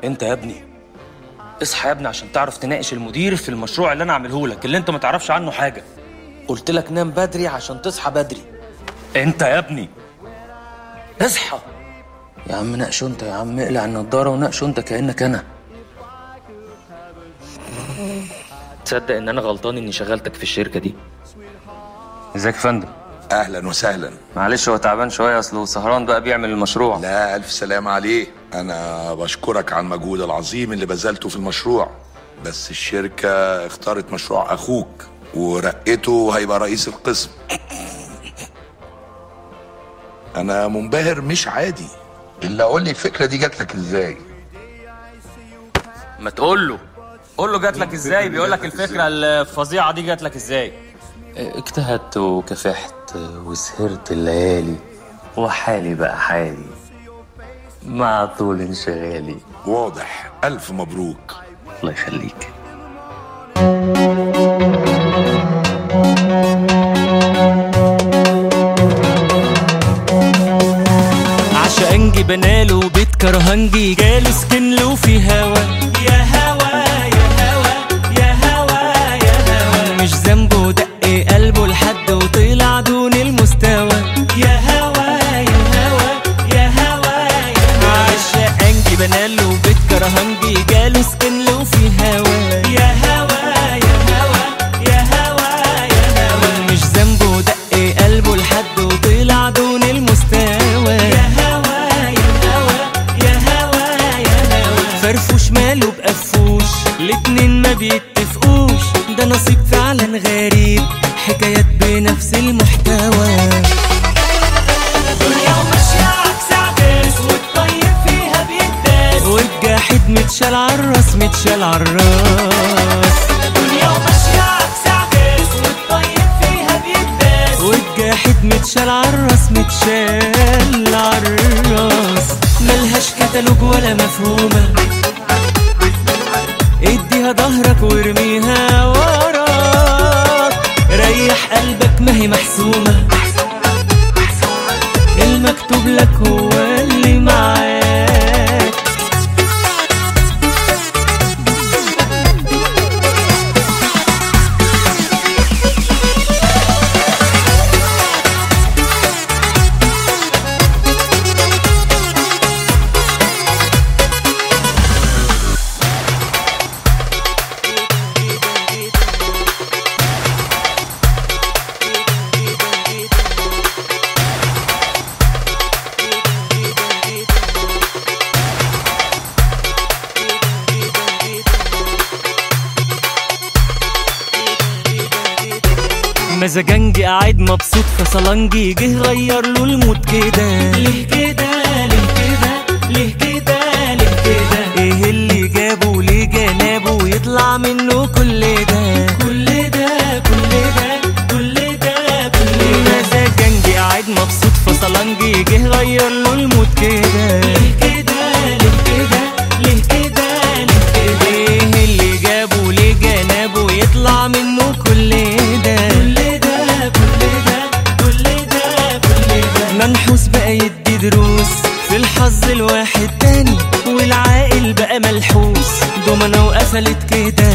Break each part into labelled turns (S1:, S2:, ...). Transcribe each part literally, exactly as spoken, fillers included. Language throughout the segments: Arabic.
S1: انت يا ابني اصحى يا ابني عشان تعرف تناقش المدير في المشروع اللي انا عامله لك اللي انت ما تعرفش عنه حاجه. قلت لك نام بدري عشان تصحى بدري. انت يا ابني اصحى يا عم. ناقشه انت يا عم، اقلع النضاره وناقشه انت كانك انا. تصدق ان انا غلطان اني شغلتك في الشركه دي؟ ازيك يا فندم؟
S2: اهلا وسهلا.
S1: معلش هو تعبان شويه، اصله سهران بقى بيعمل المشروع.
S2: لا الف سلام عليه. انا بشكرك على المجهود العظيم اللي بذلته في المشروع، بس الشركه اختارت مشروع اخوك ورقته هيبقى رئيس القسم. انا منبهر مش عادي. الا قول لي الفكره دي جات لك ازاي؟
S1: ما تقول له قول له جات لك ازاي، بيقول لك الفكره الفظيعه دي جات لك ازاي. اجتهدت وكافحت وسهرت الليالي وحالي بقى حالي مع طول انشغالي.
S2: واضح. الف مبروك.
S1: الله يخليك. عشقنجي بناله بيت كرهنجي جاله سكن له في هوا. يا هوا يا هوا يا هوا يا هوا مش ذنبه دق قلبه لحد وطلع دون المستوى. يا هوا يا هوا يا هوا يا هوا عشقنجي بناله بيت كرهنجي جاله سكن له في هوا. يا هوا يا هوا يا هوا يا هوا مش ذنبه دق قلبه لحد وطلع دون المستوى. يا هوا يا هوا يا هوا يا هوا فرفوش ماله بقفوش الاتنين ما بيتفقوش. ده نصيب فعلا غريب، حكايات بنفس المحتوى. دنيا وماشية عكس عكاس والطيب فيها بيتداس والجاحد متشال عالراس متشال عالراس. دنيا وماشية عكس عكاس والطيب فيها بيتداس والجاحد متشال عالراس متشال عالراس. ملهاش كتالوج ولا مفهومة، اديها ظهرك وارميها وراك. ريح قلبك ما هي محسومة، المكتوب لك هو اللي معاك. مزاجنجي قاعد مبسوط فصلنجي جه غير له المود كده. ليه كده ليه كده ليه كده ليه كده ايه اللي جابه ليه جنابه يطلع منه كل ده كل ده كل ده كل ده كل ده. مزاجنجي قاعد مبسوط فصلنجي جه غير له المود كده. ليه كده ليه كده ليه كده ليه كده ايه اللي جابه ليه جنابه يطلع منه كل ده منحوس بقى يدي دروس في الحظ الواحد تاني والعاقل بقى ملحوس. دومنا وقفلت كده.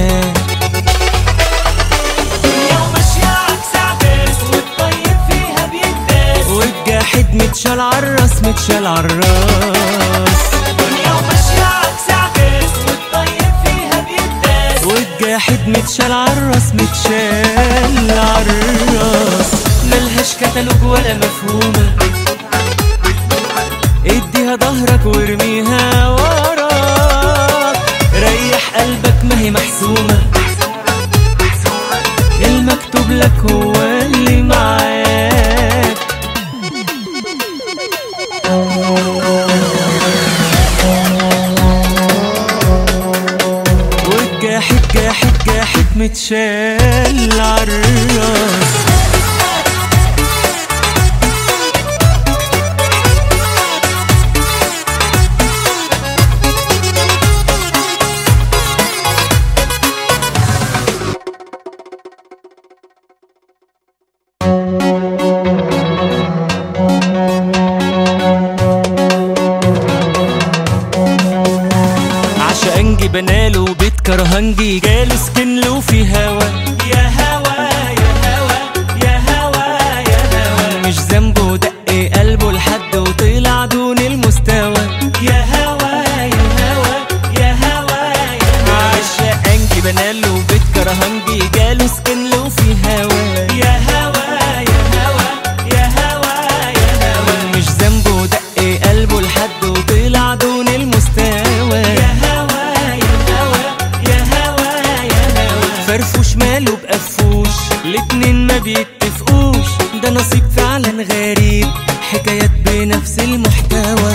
S1: دنيا وماشية عكس عكاس والطيب فيها بيتداس والجاحد متشال عالراس متشال عالراس. دنيا وماشية عكس عكاس والطيب فيها بيتداس والجاحد متشال عالراس متشال عالراس. ملهاش كتالوج ولا مفهومة، اديها ظهرك وارميها وراك. ريح قلبك ما هي محسومة، المكتوب لك هو اللي معاك. والجاحد جاحد جاحد متشال عالراس. كرهنجي جاله سكن له في هوا. يا هوا يا هوا يا هوا يا هوا مش ذنبه دق قلبه لحد وطلع دون المستوى. يا هوا يا هوا يا هوا يا هوا عشقنجي بناله بيت كرهنجي جاله سكن له في هوا. يا هوا يا هوا يا هوا يا هوا مش ذنبه دق قلبه لحد وطلع دون المستوى. يا هوا يا هوا يا هوا يا هوا فرفوش ماله بقفوش الاتنين ما بيتفقوش ده نصيب فعلا غريب حكايات بنفس المحتوى.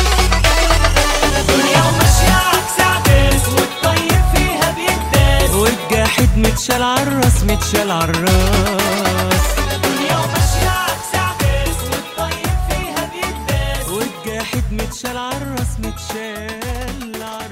S3: دنيا وماشية عكس عكاس والطيب فيها بيداس
S1: والجاحد متشال عالراس متشال عالراس.
S3: دنيا وماشية عكس عكاس والطيب فيها بيداس
S1: والجاحد متشال عالراس متشال عالراس.